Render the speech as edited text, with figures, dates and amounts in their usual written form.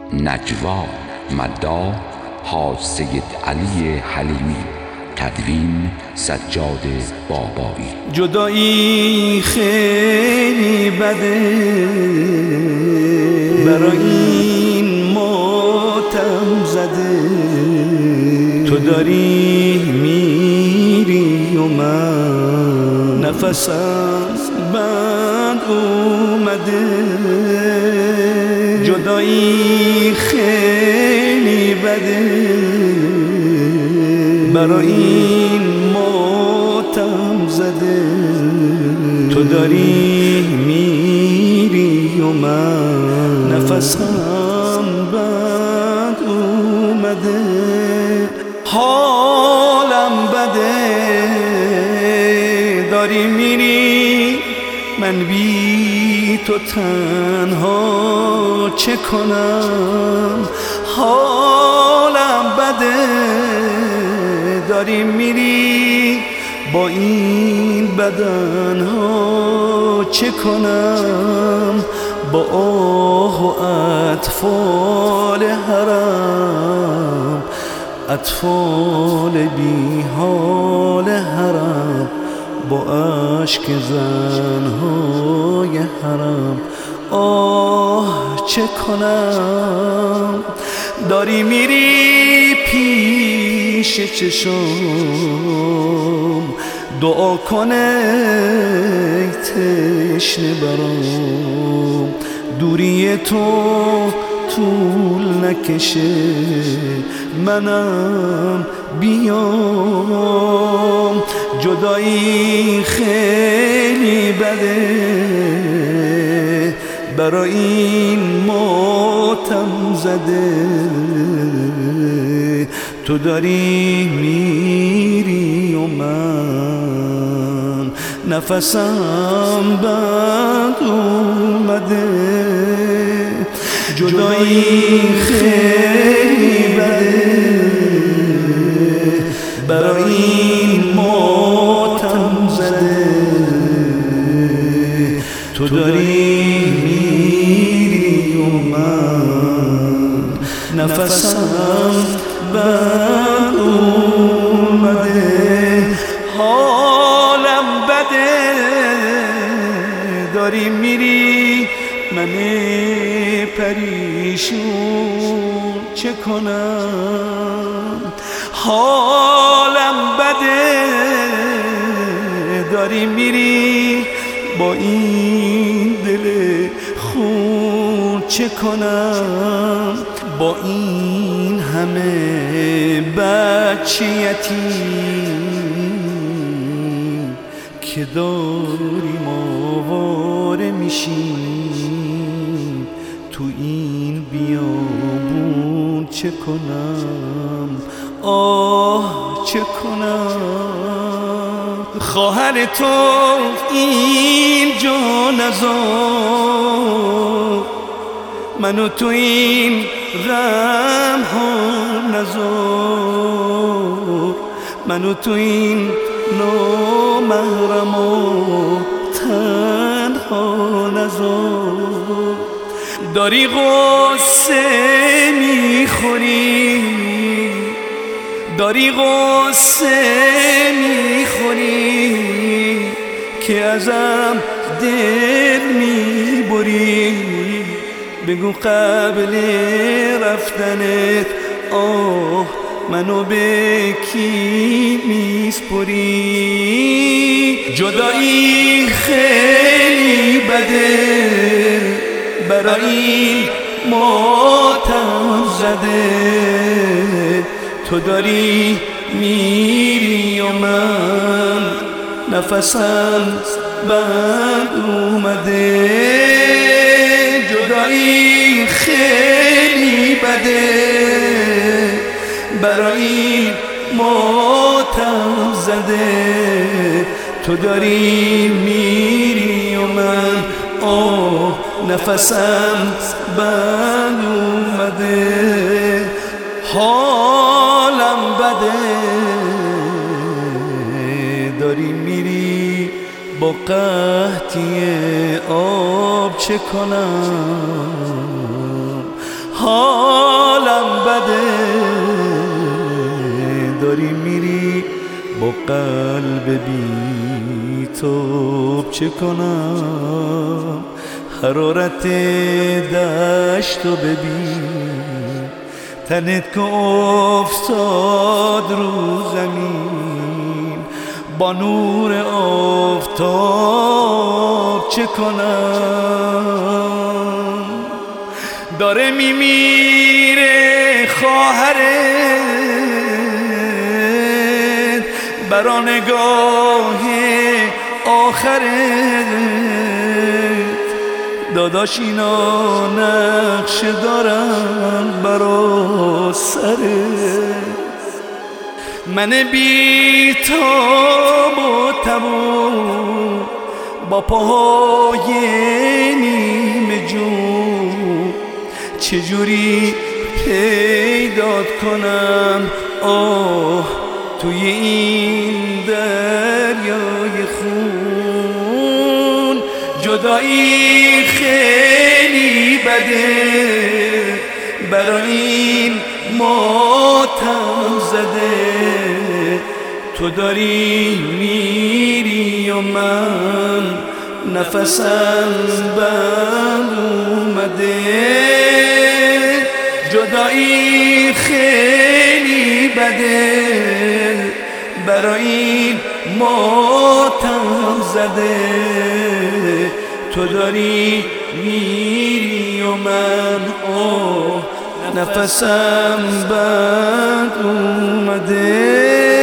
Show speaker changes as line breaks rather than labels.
نجوا مداح حاج سید علی حلیمی. تدوین سجاد بابایی.
جدایی خیلی بده، برای این ماتم زده. تو داری میری و من نفسم بند اومده. جدایی خیلی بده، برای این ماتم زده. تو داری میری و من نفسم بند اومده. حالم بده، داری میری، من بی تو تنها چه کنم. حالم بده، داری میری، با این بدن ها چه کنم. با آه و اطفال حرم، اطفال بی حال حرم، با عشق زنهای حرم. آه چه کنم، داری میری پیش چشم. دعا کنه تشنه برام، دوری تو طول نکشه، منم بیام. جدایی خیلی بده، برای این ماتم زده. تو داری میری و من نفسم بند اومده. جدایی خیلی بده، برای این ماتم زده. تو داری میری و من نفسم بند اومده. حالم بده، داری میری، من پریشون چه کنم. حالم بده، داری میری، با این دل خون چه کنم. با این همه بچه یتیم که داریم آواره میشیم، تو این بیابون چه کنم. آه چه کنم. خواهر تو اینجا نذار، منو تو این غم ها نذار. منو تو این نامحرم و تنها نذار. داری غصه میخوری، داری غصه میخوری، که ازم دل میبری. بگو قبل رفتنت آه منو به کی میسپری. جدایی خیلی بده، برای این ماتم زده. تو داری میری و من نفسم بند اومده. جدایی خیلی بده، برای این ماتم زده. تو داری میری و من آه نفسم بند اومده. حالم بده، داری میری، با قحطی آب چه کنم. زده. داری میری با قلب بی تو، چه کنم؟ حرارت دشتو ببین، تنت که افتاد رو زمین با نور آفتاب، چه کنم؟ داره میمیره خواهرت برا نگاه آخرت. داداش اینا نقش دارن برا سرت. من بی تاب و تبو با پاهای نیمه جون، چجوری پیدات کنم آه توی این دریای خون؟ جدایی خیلی بده، برای این ماتم زده. تو داری میری و من نفسم بند اومده. جدایی خیلی بده، برای این ماتم زده. تو داری میری و من نفسم بند اومده.